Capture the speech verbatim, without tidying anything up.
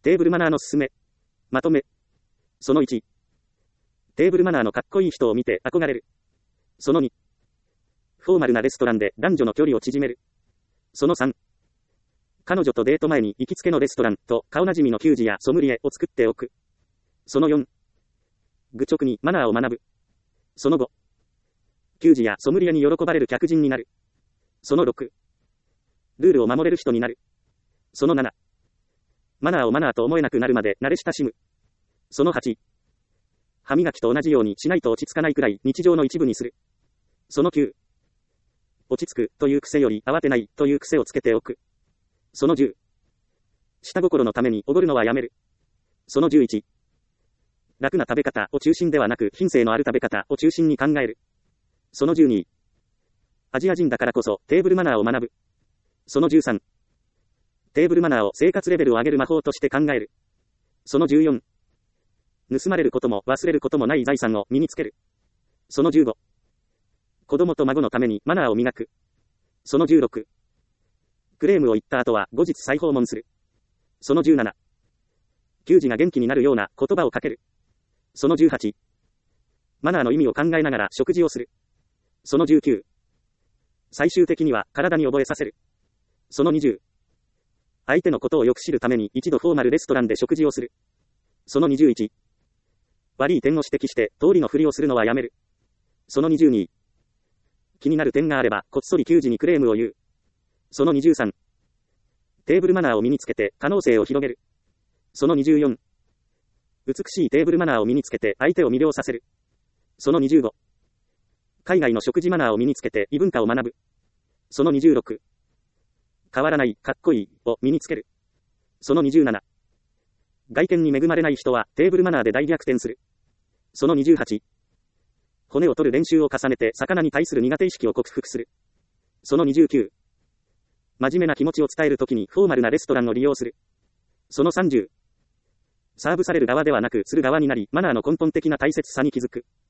テーブルマナーのすすめ。まとめ。そのいち。テーブルマナーのかっこいい人を見て憧れる。そのに。フォーマルなレストランで男女の距離を縮める。そのさん。彼女とデート前に行きつけのレストランと顔なじみの給仕やソムリエを作っておく。そのよん。愚直にマナーを学ぶ。そのご。給仕やソムリエに喜ばれる客人になる。そのろく。ルールを守れる人になる。そのなな。マナーをマナーと思えなくなるまで慣れ親しむ。そのはち。歯磨きと同じようにしないと落ち着かないくらい日常の一部にする。そのきゅう。落ち着くという癖より慌てないという癖をつけておく。そのじゅう。下心のためにおごるのはやめる。そのじゅういち。楽な食べ方を中心ではなく品性のある食べ方を中心に考える。そのじゅうに。アジア人だからこそテーブルマナーを学ぶ。そのじゅうさん。テーブルマナーを生活レベルを上げる魔法として考える。そのじゅうよん。盗まれることも忘れることもない財産を身につける。そのじゅうご。子供と孫のためにマナーを磨く。そのじゅうろく。クレームを言った後は後日再訪問する。そのじゅうなな。給仕が元気になるような言葉をかける。そのじゅうはち。マナーの意味を考えながら食事をする。そのじゅうきゅう。最終的には体に覚えさせる。そのにじゅう。相手のことをよく知るために一度フォーマルレストランで食事をする。そのにじゅういち。悪い点を指摘して通りのふりをするのはやめる。そのにじゅうに。気になる点があればこっそり給仕にクレームを言う。そのにじゅうさん。テーブルマナーを身につけて可能性を広げる。そのにじゅうよん。美しいテーブルマナーを身につけて相手を魅了させる。そのにじゅうご。海外の食事マナーを身につけて異文化を学ぶ。そのにじゅうろく。変わらない、かっこいいを身につける。そのにじゅうなな。外見に恵まれない人はテーブルマナーで大逆転する。そのにじゅうはち。骨を取る練習を重ねて魚に対する苦手意識を克服する。そのにじゅうきゅう。真面目な気持ちを伝えるときにフォーマルなレストランを利用する。そのさんじゅう。サーブされる側ではなくする側になり、マナーの根本的な大切さに気づく。